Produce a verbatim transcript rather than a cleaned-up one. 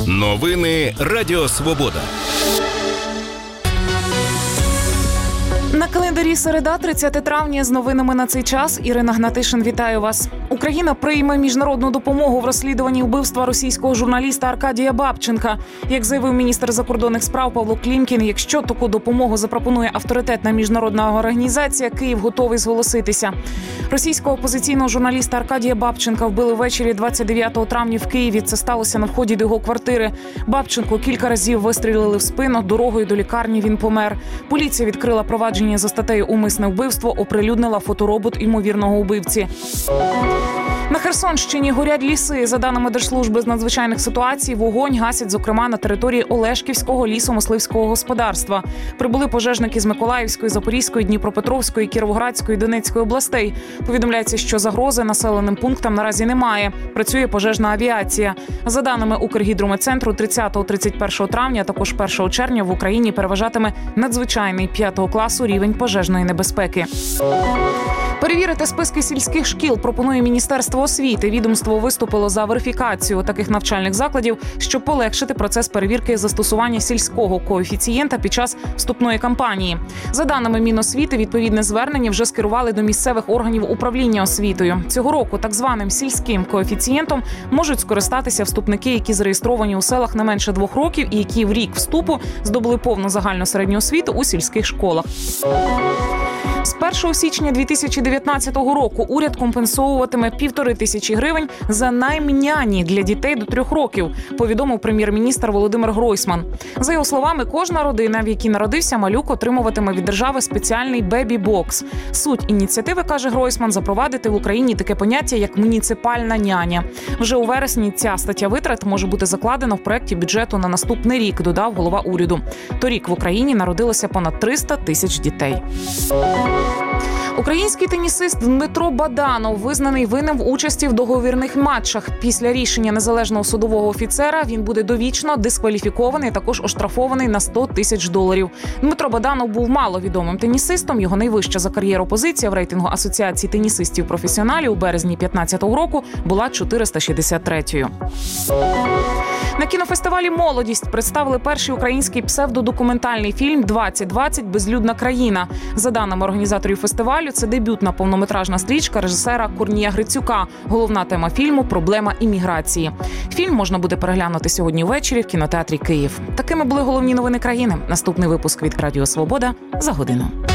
Новини Радіо Свобода. На календарі середа, тридцяте травня. З новинами на цей час Ірина Гнатишин, вітаю вас. Україна прийме міжнародну допомогу в розслідуванні вбивства російського журналіста Аркадія Бабченка. Як заявив міністр закордонних справ Павло Клімкін, якщо таку допомогу запропонує авторитетна міжнародна організація, Київ готовий зголоситися. Російського опозиційного журналіста Аркадія Бабченка вбили ввечері двадцять дев'ятого травня в Києві. Це сталося на вході до його квартири. Бабченку кілька разів вистрілили в спину. Дорогою до лікарні він помер. Поліція відкрила провадження за статтею «Умисне вбивство», оприлюднила фоторобот ймовірного убивці. На Херсонщині горять ліси. За даними Держслужби з надзвичайних ситуацій, вогонь гасять, зокрема, на території Олешківського лісомисливського господарства. Прибули пожежники з Миколаївської, Запорізької, Дніпропетровської, Кіровоградської, Донецької областей. Повідомляється, що загрози населеним пунктам наразі немає. Працює пожежна авіація. За даними Укргідрометцентру, тридцятого - тридцять першого травня, а також першого червня в Україні переважатиме надзвичайний п'ятого класу рівень пожежної небезпеки. Перевірити списки сільських шкіл пропонує Міністерство освіти. Відомство виступило за верифікацію таких навчальних закладів, щоб полегшити процес перевірки застосування сільського коефіцієнта під час вступної кампанії. За даними Міносвіти, відповідне звернення вже скерували до місцевих органів управління освітою. Цього року так званим сільським коефіцієнтом можуть скористатися вступники, які зареєстровані у селах не менше двох років і які в рік вступу здобули повну загальну середню освіту у сільських школах. З першого січня дві тисячі дев'ятнадцятого року уряд компенсовуватиме півтори тисячі гривень за найм няні для дітей до трьох років, повідомив прем'єр-міністр Володимир Гройсман. За його словами, кожна родина, в якій народився малюк, отримуватиме від держави спеціальний бебі-бокс. Суть ініціативи, каже Гройсман, запровадити в Україні таке поняття, як муніципальна няня. Вже у вересні ця стаття витрат може бути закладена в проєкті бюджету на наступний рік, додав голова уряду. Торік в Україні народилося понад триста тисяч дітей. Український тенісист Дмитро Баданов визнаний винним в участі в договірних матчах. Після рішення незалежного судового офіцера він буде довічно дискваліфікований, також оштрафований на сто тисяч доларів. Дмитро Баданов був маловідомим тенісистом. Його найвища за кар'єру позиція в рейтингу Асоціації тенісистів-професіоналів у березні п'ятнадцятого року була чотириста шістдесят третьою. На кінофестивалі «Молодість» представили перший український псевдодокументальний фільм «двадцять двадцять. Безлюдна країна». За даними організаторів фестивалю, це дебютна повнометражна стрічка режисера Корнія Грицюка. Головна тема фільму – проблема імміграції. Фільм можна буде переглянути сьогодні ввечері в кінотеатрі «Київ». Такими були головні новини країни. Наступний випуск від Радіо Свобода за годину.